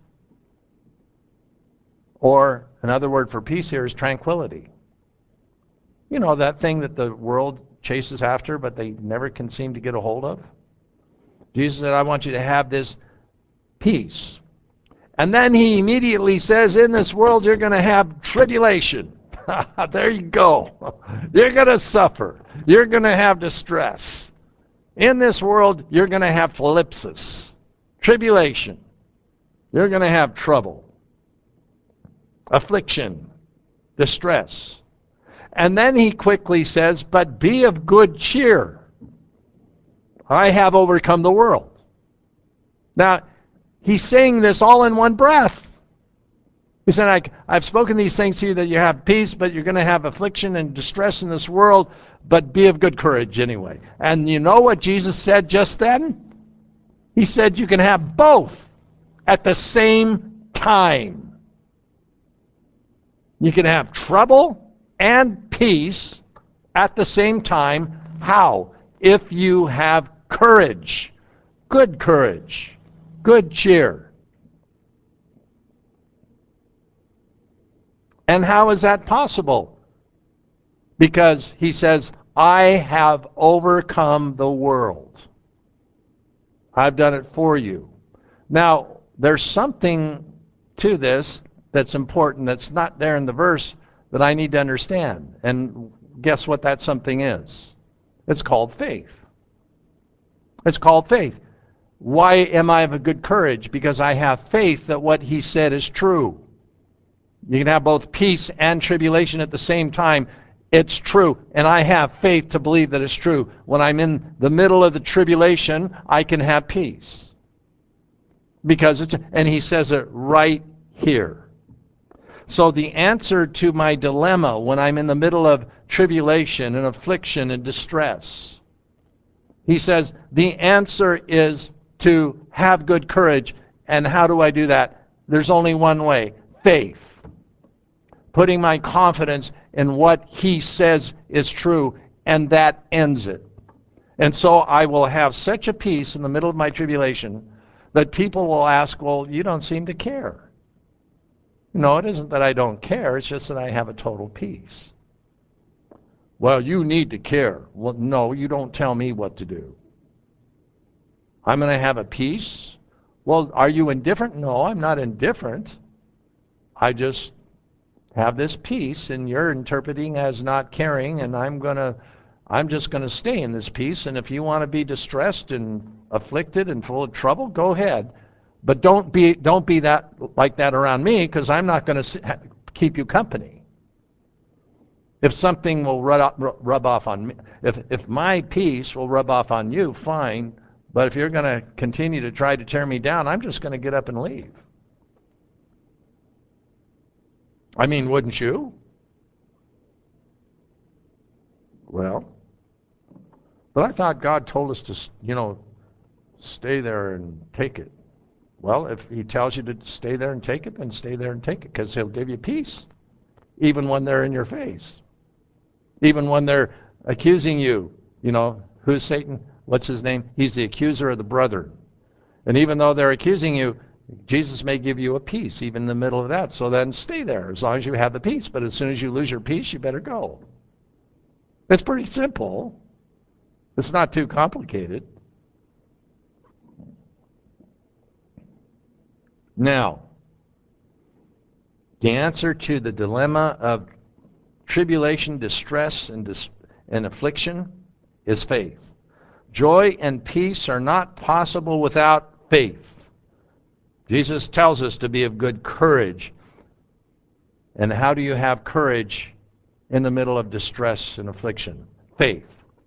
Or another word for peace here is tranquility. You know, that thing that the world chases after, but they never can seem to get a hold of. Jesus said, I want you to have this peace. And then he immediately says, in this world you're going to have tribulation. There you go. You're going to suffer. You're going to have distress. In this world, you're going to have thlipsis, tribulation. You're going to have trouble, affliction, distress. And then he quickly says, but be of good cheer. I have overcome the world. Now, he's saying this all in one breath. He said, I, I've spoken these things to you that you have peace, but you're going to have affliction and distress in this world, but be of good courage anyway. And you know what Jesus said just then? He said you can have both at the same time. You can have trouble and peace at the same time. How? If you have courage, good courage, good cheer. And how is that possible? Because he says, I have overcome the world. I've done it for you. Now, there's something to this that's important that's not there in the verse that I need to understand. And guess what that something is? It's called faith. It's called faith. Why am I of a good courage? Because I have faith that what he said is true. You can have both peace and tribulation at the same time. It's true. And I have faith to believe that it's true. When I'm in the middle of the tribulation, I can have peace. Because it's, and he says it right here. So the answer to my dilemma when I'm in the middle of tribulation and affliction and distress, he says the answer is to have good courage. And how do I do that? There's only one way. Faith. Putting my confidence in what he says is true, and that ends it. And so I will have such a peace in the middle of my tribulation that people will ask, well, you don't seem to care. No, it isn't that I don't care, it's just that I have a total peace. Well, you need to care. Well, no, you don't tell me what to do. I'm going to have a peace? Well, are you indifferent? No, I'm not indifferent. I just have this peace, and you're interpreting as not caring, and I'm gonna, I'm just gonna stay in this peace. And if you want to be distressed and afflicted and full of trouble, go ahead, but don't be, don't be that like that around me, because I'm not going to keep you company. If something will rub, rub off on me, if if my peace will rub off on you, fine. But if you're going to continue to try to tear me down, I'm just going to get up and leave. I mean, wouldn't you? Well, but I thought God told us to, you know, stay there and take it. Well, if he tells you to stay there and take it, then stay there and take it, because he'll give you peace, even when they're in your face. Even when they're accusing you. You know, who's Satan? What's his name? He's the accuser of the brethren. And even though they're accusing you, Jesus may give you a peace even in the middle of that. So then stay there as long as you have the peace. But as soon as you lose your peace, you better go. It's pretty simple. It's not too complicated. Now, the answer to the dilemma of tribulation, distress, and, dis- and affliction is faith. Joy and peace are not possible without faith. Jesus tells us to be of good courage. And how do you have courage in the middle of distress and affliction? Faith.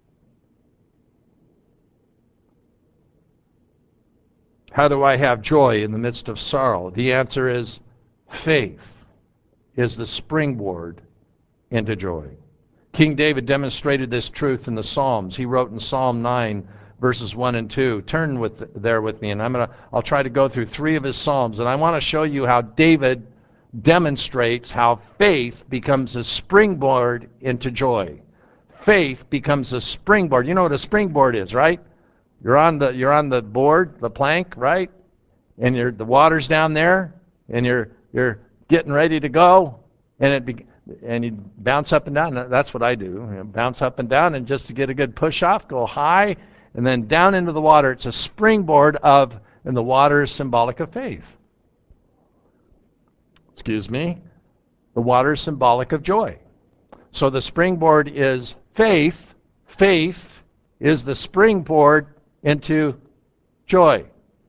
How do I have joy in the midst of sorrow? The answer is faith is the springboard into joy. King David demonstrated this truth in the Psalms. He wrote in Psalm nine, verses one and two. Turn with there with me, and I'm gonna I'll try to go through three of his Psalms, and I want to show you how David demonstrates how faith becomes a springboard into joy. Faith becomes a springboard. You know what a springboard is, right? You're on the you're on the board, the plank, right? And you're the water's down there, and you're you're getting ready to go, and it be, and you bounce up and down. That's what I do. You know, bounce up and down, and just to get a good push off, go high, and then down into the water. It's a springboard of, and the water is symbolic of faith. Excuse me. The water is symbolic of joy. So the springboard is faith. Faith is the springboard into joy.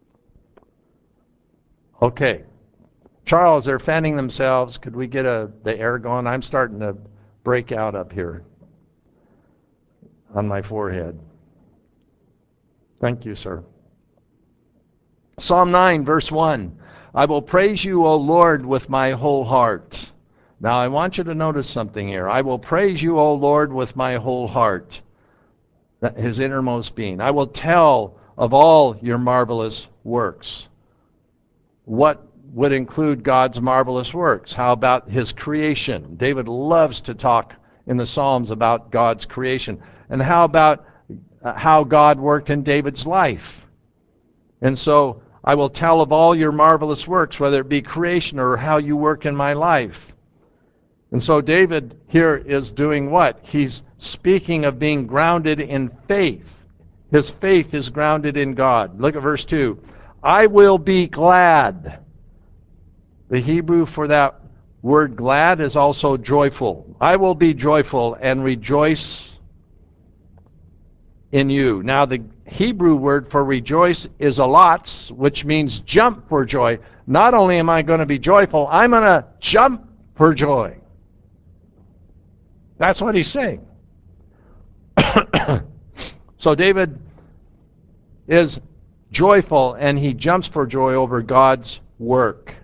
Okay. Charles, they're fanning themselves. Could we get a, the air going? I'm starting to break out up here on my forehead. Thank you, sir. Psalm nine, verse one. I will praise you, O Lord, with my whole heart. Now I want you to notice something here. I will praise you, O Lord, with my whole heart. His innermost being. I will tell of all your marvelous works. What would include God's marvelous works? How about his creation? David loves to talk in the Psalms about God's creation. And how about uh, how God worked in David's life? And so I will tell of all your marvelous works, whether it be creation or how you work in my life. And so David here is doing what? He's speaking of being grounded in faith. His faith is grounded in God. Look at verse two. I will be glad. The Hebrew for that word glad is also joyful. I will be joyful and rejoice in you. Now the Hebrew word for rejoice is alatz, which means jump for joy. Not only am I going to be joyful, I'm going to jump for joy. That's what he's saying. So David is joyful and he jumps for joy over God's work.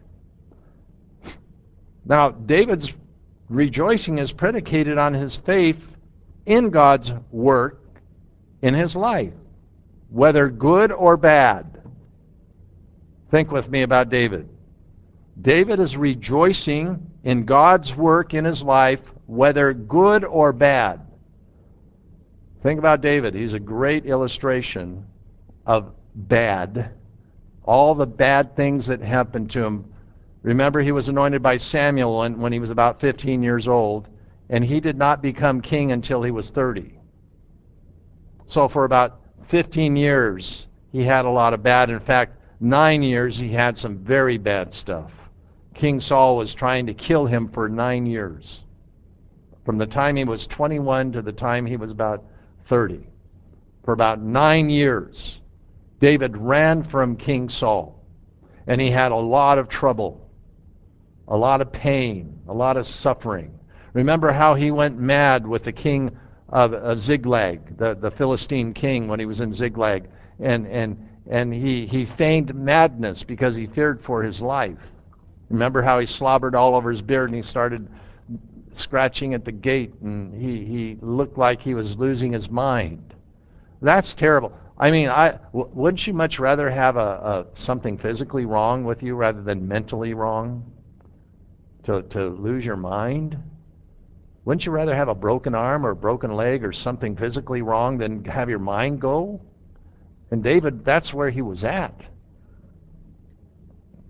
Now, David's rejoicing is predicated on his faith in God's work in his life, whether good or bad. Think with me about David. David is rejoicing in God's work in his life, whether good or bad. Think about David. He's a great illustration of bad. All the bad things that happened to him. Remember, he was anointed by Samuel when, when he was about fifteen years old, and he did not become king until he was thirty. So for about fifteen years, he had a lot of bad. In fact, nine years he had some very bad stuff. King Saul was trying to kill him for nine years. From the time he was twenty-one to the time he was about thirty. For about nine years, David ran from King Saul. And he had a lot of trouble, a lot of pain, a lot of suffering. Remember how he went mad with the king of, of Ziklag, the, the Philistine king, when he was in Ziklag. And, and, and he, he feigned madness because he feared for his life. Remember how he slobbered all over his beard and he started scratching at the gate, and he, he looked like he was losing his mind. That's terrible. I mean, I, w- wouldn't you much rather have a, a something physically wrong with you rather than mentally wrong? To, to lose your mind? Wouldn't you rather have a broken arm or a broken leg or something physically wrong than have your mind go? And David, that's where he was at.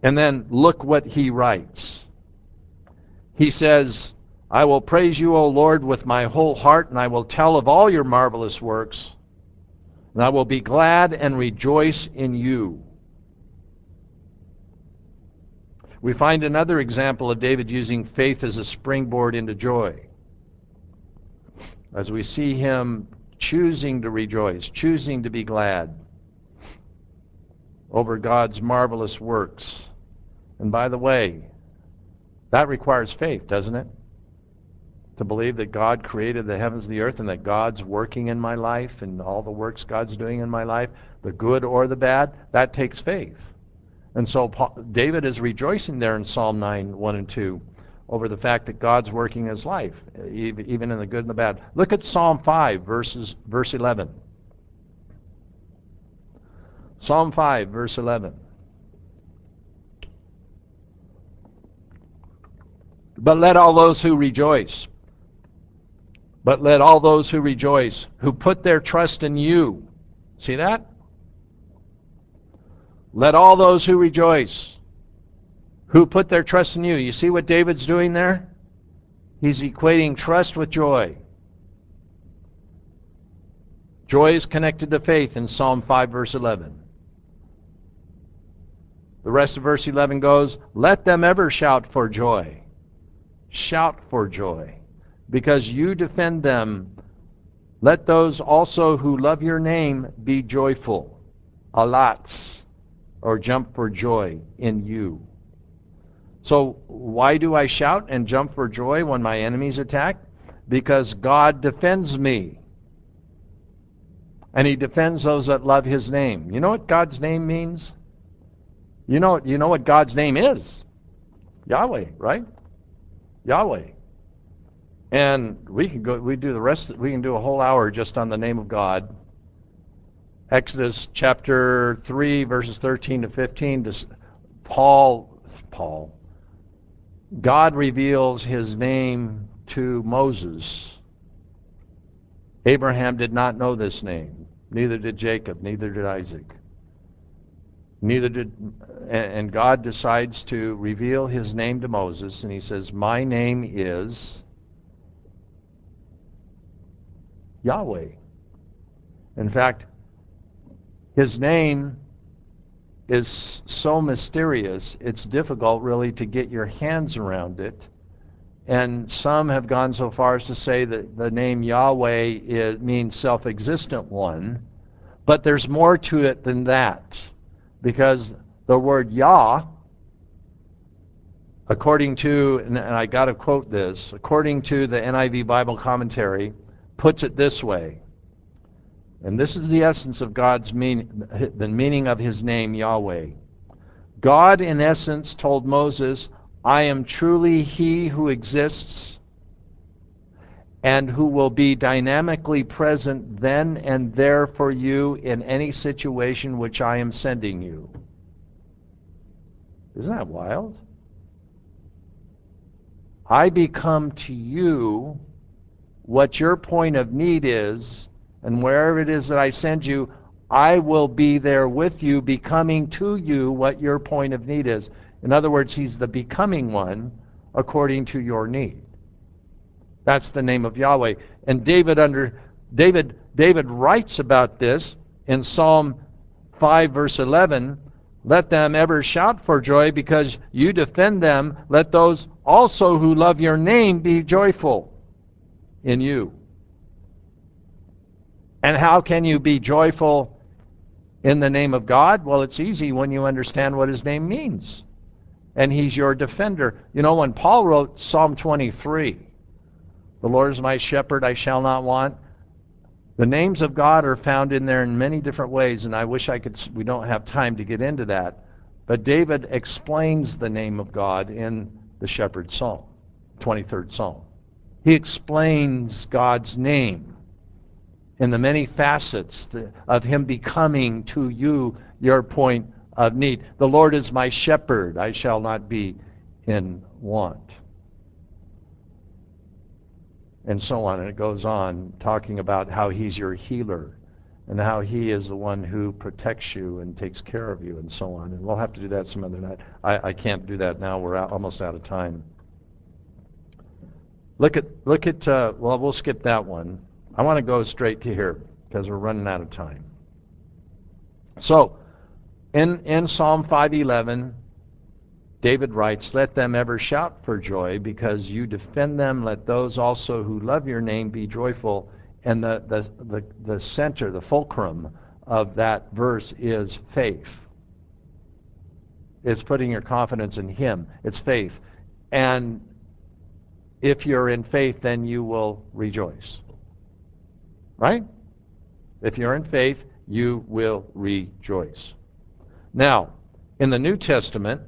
And then look what he writes. He says, I will praise you, O Lord, with my whole heart, and I will tell of all your marvelous works, and I will be glad and rejoice in you. We find another example of David using faith as a springboard into joy. As we see him choosing to rejoice, choosing to be glad over God's marvelous works. And by the way, that requires faith, doesn't it? To believe that God created the heavens and the earth and that God's working in my life and all the works God's doing in my life, the good or the bad, that takes faith. And so Paul, David is rejoicing there in Psalm nine, one and two over the fact that God's working in his life, even in the good and the bad. Look at Psalm five, verses, verse eleven. Psalm five, verse eleven. But let all those who rejoice, but let all those who rejoice, who put their trust in you. See that? Let all those who rejoice, who put their trust in you. You see what David's doing there? He's equating trust with joy. Joy is connected to faith in Psalm five, verse eleven. The rest of verse eleven goes, let them ever shout for joy. Shout for joy, because you defend them. Let those also who love your name be joyful. Alats, or jump for joy in you. So why do I shout and jump for joy when my enemies attack? Because God defends me. And he defends those that love his name. You know what God's name means? You know, you know what God's name is? Yahweh, right? Yahweh. And we can go we do the rest we can do a whole hour just on the name of God. Exodus chapter three, verses thirteen to fifteen, Paul Paul God reveals his name to Moses. Abraham did not know this name. Neither did Jacob, neither did Isaac. Neither did, and God decides to reveal his name to Moses, and he says, my name is Yahweh. In fact, his name is so mysterious, it's difficult really to get your hands around it. And some have gone so far as to say that the name Yahweh is, means self-existent one, but there's more to it than that. Because the word Yah, according to, and I got to quote this, according to the N I V Bible commentary, puts it this way. And this is the essence of God's meaning, the meaning of his name, Yahweh. God, in essence, told Moses, I am truly he who exists and who will be dynamically present then and there for you in any situation which I am sending you. Isn't that wild? I become to you what your point of need is, and wherever it is that I send you, I will be there with you, becoming to you what your point of need is. In other words, he's the becoming one according to your need. That's the name of Yahweh. And David under David David writes about this in Psalm five, verse eleven. Let them ever shout for joy because you defend them. Let those also who love your name be joyful in you. And how can you be joyful in the name of God? Well, it's easy when you understand what his name means. And he's your defender. You know, when Paul wrote Psalm twenty-three, the Lord is my shepherd, I shall not want. The names of God are found in there in many different ways, and I wish I could, we don't have time to get into that. But David explains the name of God in the Shepherd Psalm, twenty-third Psalm. He explains God's name in the many facets of him becoming to you your point of need. The Lord is my shepherd, I shall not be in want. And so on, and it goes on talking about how he's your healer and how he is the one who protects you and takes care of you and so on. And we'll have to do that some other night. I, I can't do that now. We're out, almost out of time. Look at, look at uh, well, we'll skip that one. I want to go straight to here because we're running out of time. So, in, in Psalm five eleven, David writes, "Let them ever shout for joy because you defend them. Let those also who love your name be joyful." And the, the, the, the center, the fulcrum of that verse is faith. It's putting your confidence in him. It's faith. And if you're in faith, then you will rejoice. Right? If you're in faith, you will rejoice. Now, in the New Testament,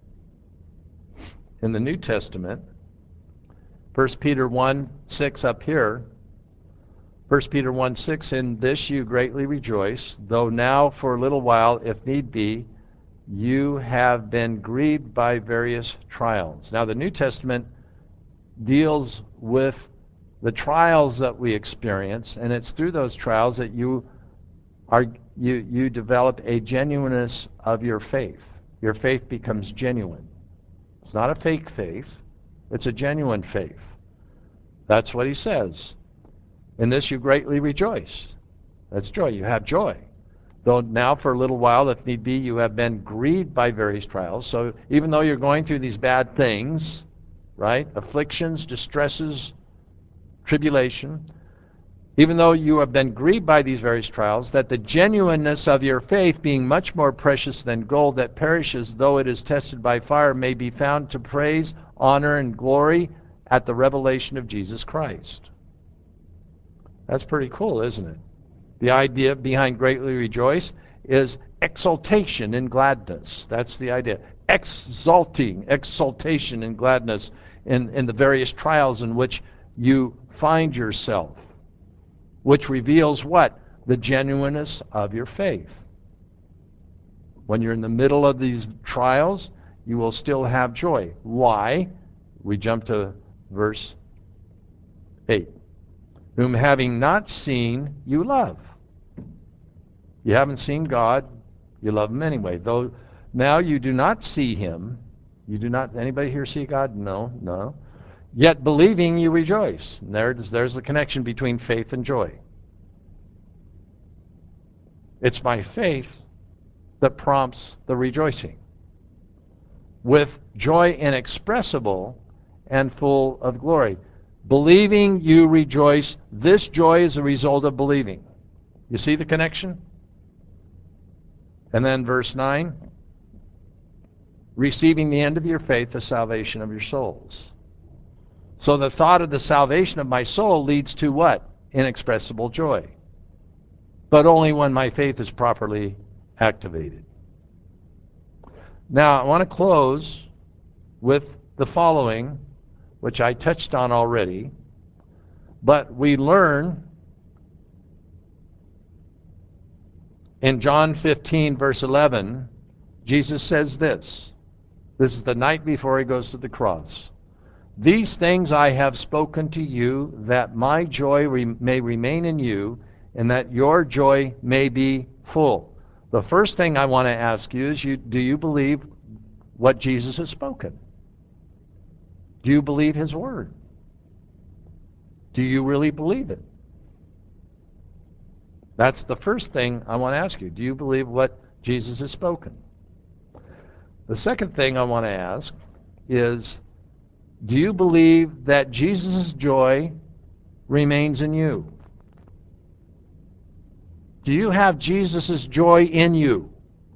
in the New Testament, First Peter one six up here, First Peter one six, "In this you greatly rejoice, though now for a little while, if need be, you have been grieved by various trials." Now the New Testament deals with the trials that we experience, and it's through those trials that you are you you develop a genuineness of your faith. Your faith becomes genuine. It's not a fake faith, it's a genuine faith. That's what he says. "In this you greatly rejoice." That's joy. You have joy. "Though now for a little while, if need be, you have been grieved by various trials." So even though you're going through these bad things, right? Afflictions, distresses, tribulation, even though you have been grieved by these various trials, that the genuineness of your faith, being much more precious than gold that perishes, though it is tested by fire, may be found to praise, honor, and glory at the revelation of Jesus Christ. That's pretty cool, isn't it? The idea behind greatly rejoice is exultation and gladness. That's the idea. Exulting, exultation and gladness in, in the various trials in which you find yourself, which reveals what? The genuineness of your faith. When you're in the middle of these trials, you will still have joy. Why? We jump to verse eight. "Whom having not seen, you love." You haven't seen God, you love him anyway. Though now you do not see him. You do not, anybody here see God? No, no. "Yet believing you rejoice." And there's, there's the connection between faith and joy. It's my faith that prompts the rejoicing. "With joy inexpressible and full of glory. Believing you rejoice." This joy is a result of believing. You see the connection? And then verse nine, "Receiving the end of your faith, the salvation of your souls." So the thought of the salvation of my soul leads to what? Inexpressible joy. But only when my faith is properly activated. Now I want to close with the following, which I touched on already. But we learn in John fifteen, verse eleven, Jesus says this. This is the night before he goes to the cross. "These things I have spoken to you, that my joy re- may remain in you, and that your joy may be full." The first thing I want to ask you is, you, do you believe what Jesus has spoken? Do you believe his word? Do you really believe it? That's the first thing I want to ask you. Do you believe what Jesus has spoken? The second thing I want to ask is, do you believe that Jesus' joy remains in you? Do you have Jesus' joy in you?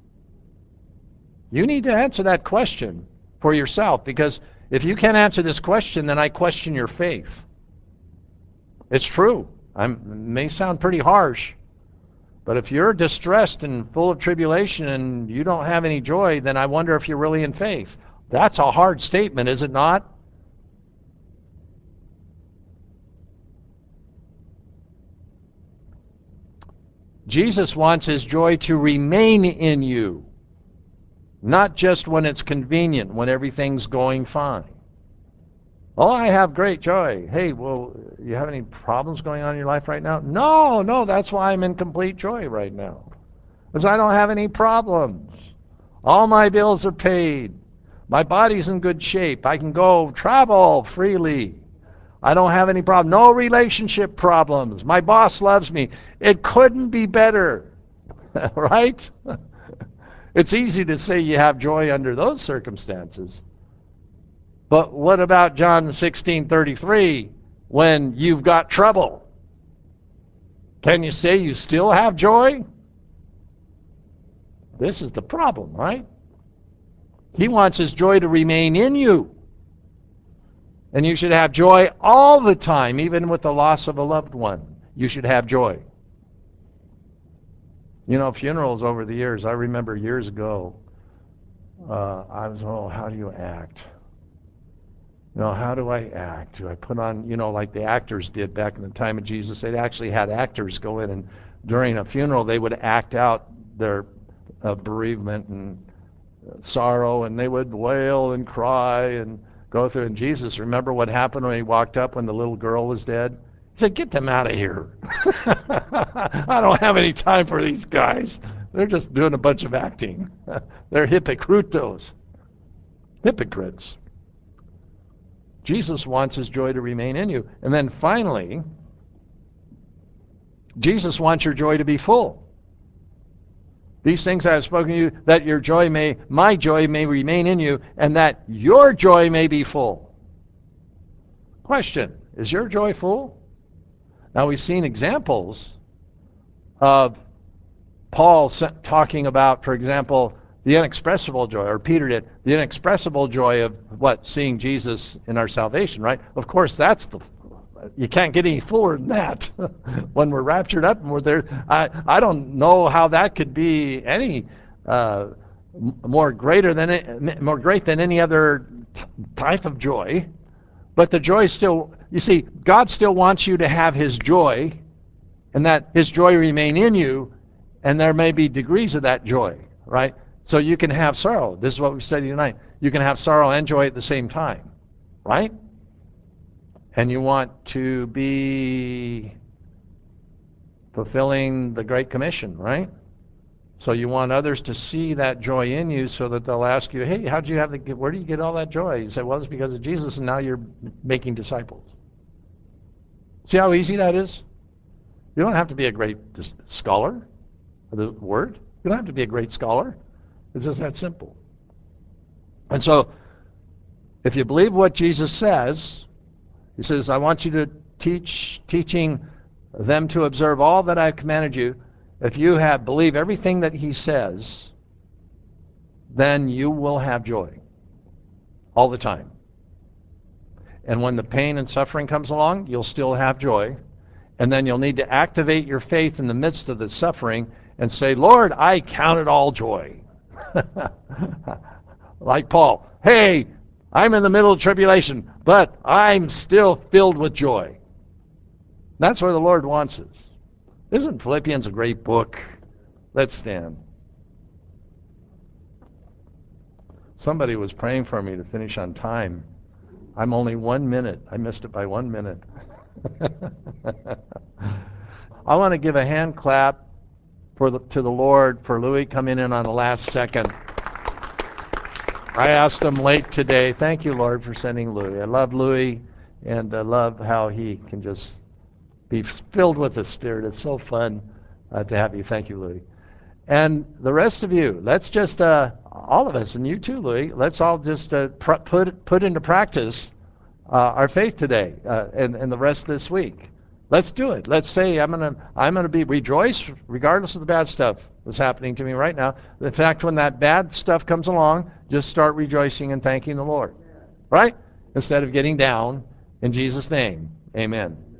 You need to answer that question for yourself, because if you can't answer this question, then I question your faith. It's true. I may sound pretty harsh, but if you're distressed and full of tribulation and you don't have any joy, then I wonder if you're really in faith. That's a hard statement, is it not? Jesus wants his joy to remain in you, not just when it's convenient, when everything's going fine. Oh, I have great joy. Hey, well, you have any problems going on in your life right now? No, no, that's why I'm in complete joy right now. Because I don't have any problems. All my bills are paid. My body's in good shape. I can go travel freely. I don't have any problem. No relationship problems. My boss loves me. It couldn't be better. Right? It's easy to say you have joy under those circumstances. But what about John sixteen thirty-three when you've got trouble? Can you say you still have joy? This is the problem, right? He wants his joy to remain in you. And you should have joy all the time, even with the loss of a loved one. You should have joy. You know, funerals over the years, I remember years ago, uh, I was, oh, how do you act? You know, how do I act? Do I put on, you know, like the actors did back in the time of Jesus? They actually had actors go in, and during a funeral, they would act out their uh, bereavement and sorrow, and they would wail and cry and go through. And Jesus, remember what happened when he walked up when the little girl was dead? He said, get them out of here. I don't have any time for these guys. They're just doing a bunch of acting. They're hypocritos. Hypocrites. Jesus wants his joy to remain in you. And then finally, Jesus wants your joy to be full. These things I have spoken to you, that your joy may, my joy may remain in you, and that your joy may be full. Question, is your joy full? Now we've seen examples of Paul talking about, for example, the inexpressible joy, or Peter did, the inexpressible joy of what? Seeing Jesus in our salvation, right? Of course, that's the, you can't get any fuller than that. When we're raptured up and we're there, I, I don't know how that could be any uh, more greater than it, more great than any other t- type of joy. But the joy still, you see, God still wants you to have his joy, and that his joy remain in you, and there may be degrees of that joy, right? So you can have sorrow. This is what we studied tonight. You can have sorrow and joy at the same time, right? And you want to be fulfilling the Great Commission, right? So you want others to see that joy in you so that they'll ask you, hey, how'd you have the, where do you get all that joy? You say, well, it's because of Jesus, and now you're making disciples. See how easy that is? You don't have to be a great scholar of the Word. You don't have to be a great scholar. It's just that simple. And so, if you believe what Jesus says, he says, I want you to teach, teaching them to observe all that I've commanded you. If you have believe everything that he says, then you will have joy all the time. And when the pain and suffering comes along, you'll still have joy. And then you'll need to activate your faith in the midst of the suffering and say, Lord, I count it all joy. Like Paul, hey, I'm in the middle of tribulation, but I'm still filled with joy. That's where the Lord wants us. Isn't Philippians a great book? Let's stand. Somebody was praying for me to finish on time. I'm only one minute. I missed it by one minute. I want to give a hand clap for the, to the Lord for Louis coming in on the last second. I asked him late today. Thank you, Lord, for sending Louis. I love Louis, and I love how he can just be filled with the Spirit. It's so fun uh, to have you. Thank you, Louis. And the rest of you, let's just, uh, all of us, and you too, Louis, let's all just uh, pr- put put into practice uh, our faith today uh, and, and the rest of this week. Let's do it. Let's say I'm gonna I'm gonna be rejoice regardless of the bad stuff that's happening to me right now. In fact, when that bad stuff comes along, just start rejoicing and thanking the Lord, right? Instead of getting down. In Jesus' name, amen.